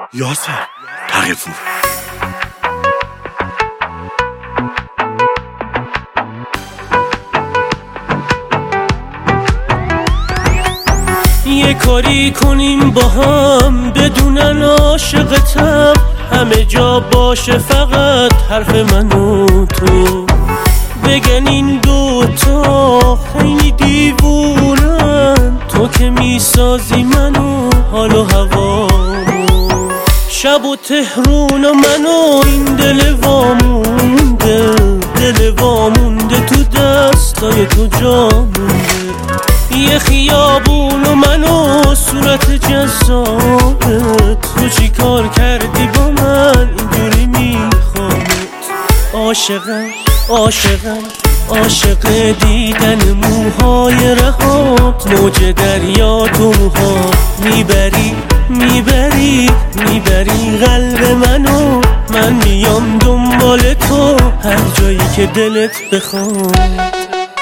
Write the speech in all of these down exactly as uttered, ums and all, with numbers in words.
یاسر تقی‌پور. یه کاری کنیم با هم بدونن عاشقتم، همه جا باشه فقط حرف من و تو. بگن این دوتا خیلی دیوونن، تو که میسازی منو حال و هوامو. شب و تهرون و منو این دل وامونده، دل وامونده تو دستای تو جا مونده. یه خیابون و منو صورت جذابت، تو چی کار کردی با من اینجوری میخوامت. عاشقم عاشقم عاشق دیدن موهای رهات، موج دریا تو موها میبری میبری میبری قلب منو. من میام دنبال تو هر جایی که دلت بخواد.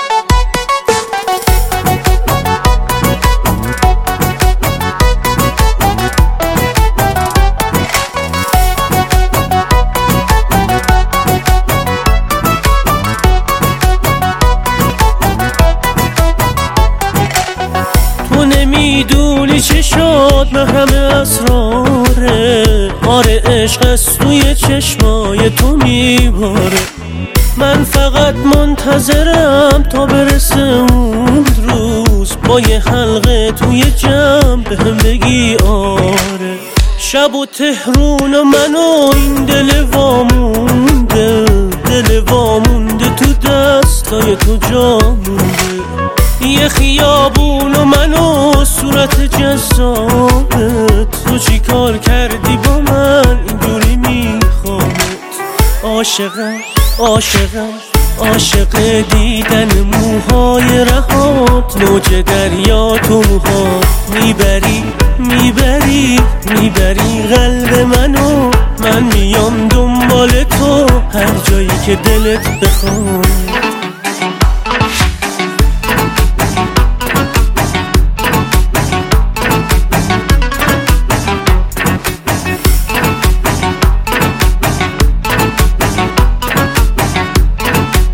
تو نمیدونی چه شد محرم اسراره، آره عشق از توی چشمای تو میباره. من فقط منتظرم تا برسه اون روز، با یه حلقه توی جمع بهم بگی آره. شب و تهرون و منو این دل وامونده، دل وامونده تو دستای تو جا مونده. یه خیابون و منو صورت جذابت، تو چی کار کردی با من اینجوری میخوامت. عاشقم عاشقم عاشق دیدن موهای رهات، موج دریا تو موها میبری میبری میبری قلب منو. من میام دنبال تو هر جایی که دلت بخواد.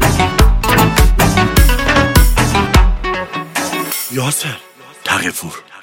یاسر تقی‌پور.